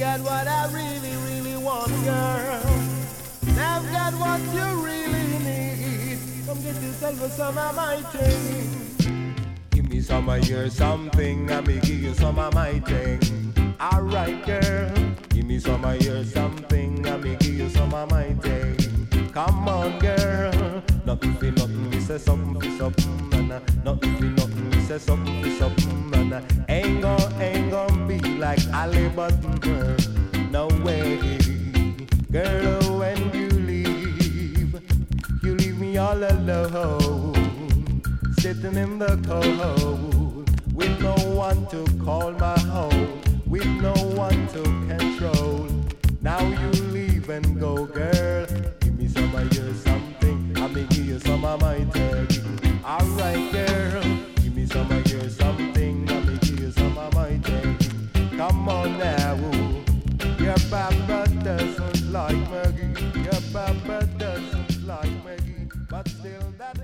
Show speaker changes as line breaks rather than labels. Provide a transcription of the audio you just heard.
got what I really, really want, girl. I've got what you really need. Come get yourself some of my thing. Give me some of your something, and me give you some of my thing. Alright, girl. Give me some of your something, and me give you some of my thing. Come on, girl. Nothing for nothing, we say something for something, and nothing for nothing, we say something for something, and ain't gon' be like Ali Button, girl. No way, girl. When you leave me all alone, sitting in the cold, with no one to call my home, with no one to control. Now you leave and go, girl. Give me some of your something, I may give you some of my turkey. Alright, girl. Give me some of your something, I may give you some of my turkey. Come on now. Your papa doesn't like Maggie. Your papa doesn't like Maggie. But still that